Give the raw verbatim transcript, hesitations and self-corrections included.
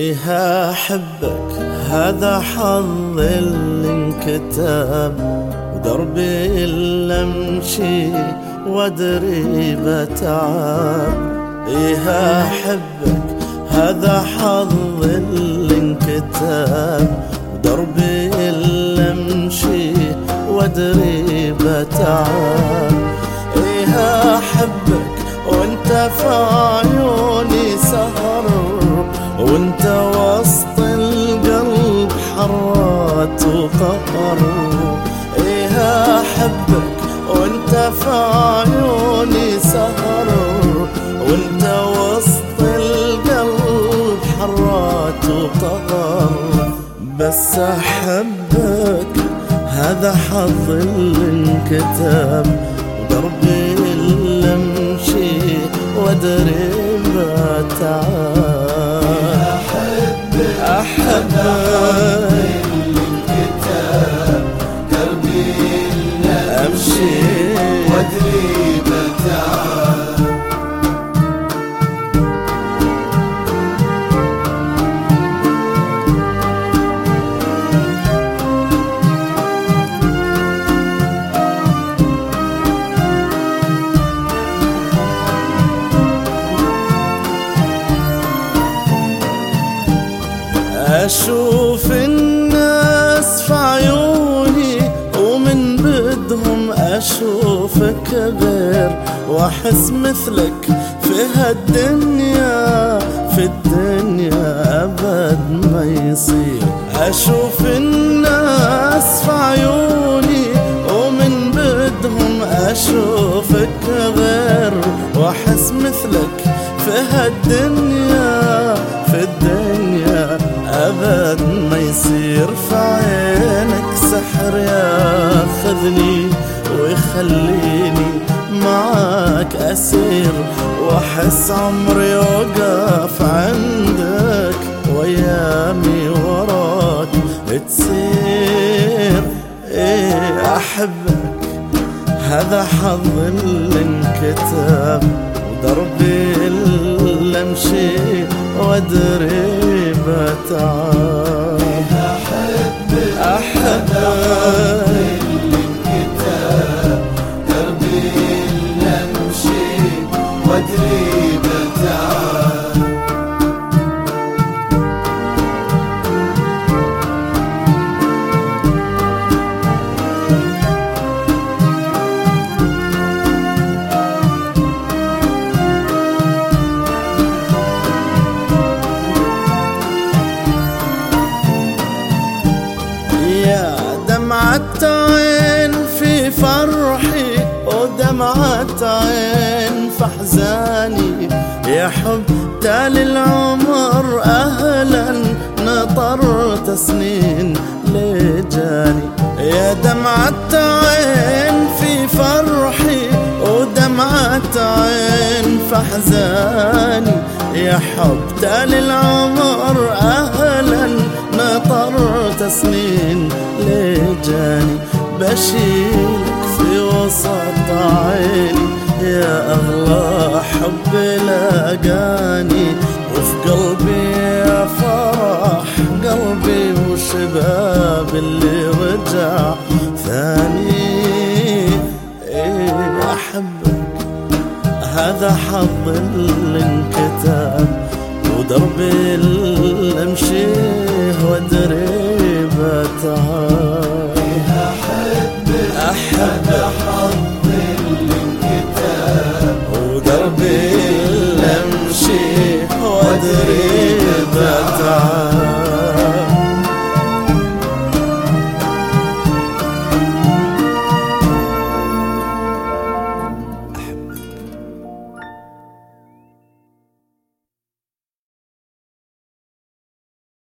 إيه أحبك هذا حظ اللي انكتب، ودربي اللي امشي وادري بتعب. إيه أحبك هذا حظ اللي انكتب، ودربي اللي امشي وادري بتعب. إيه أحبك وانت في عيوني سهر، وانت وسط القلب حرات وقهر. إيه أحبك وانت في عيوني سهر، وانت وسط القلب حرات وقهر. بس أحبك هذا حظ اللي انكتب، ودربي اللي امشي وادري بتعب. أحبك اللي انكتب، دربي اللي امشي وادري بتعب. أشوف الناس في عيوني ومن بدهم أشوفك غير، وأحس مثلك في هالدنيا في الدنيا أبد ما يصير. أشوف الناس في عيوني ومن بدهم أشوفك غير، وأحس مثلك في هالدنيا في الدنيا أبد ما يصير. في عينك سحر ياخذني ويخليني معاك أسير، وأحس عمري يوقف عندك وأيامي وراك تسير. إيه أحبك هذا حظ اللي انكتب، ودربي اللي امشي وادري بتعب. أحبك أحبك اللي انكتب، دربي اللي امشي وادري بتعب. دمعة عين في فرحي ودمعة عين في حزاني، يا حب تالي العمر أهلا نطرت سنين لجاني. يا دمعة عين في فرحي ودمعة عين في حزاني، يا حب تالي العمر أهلا نطرت سنين لجاني. بشيلك في وسط عيني يا أغلى حب لاقاني، وفي قلبي يا فرح قلبي وشباب اللي رجع ثاني. إيه أحبك هذا حظ اللي انكتب، ودربي اللي امشيه وادري بتعب.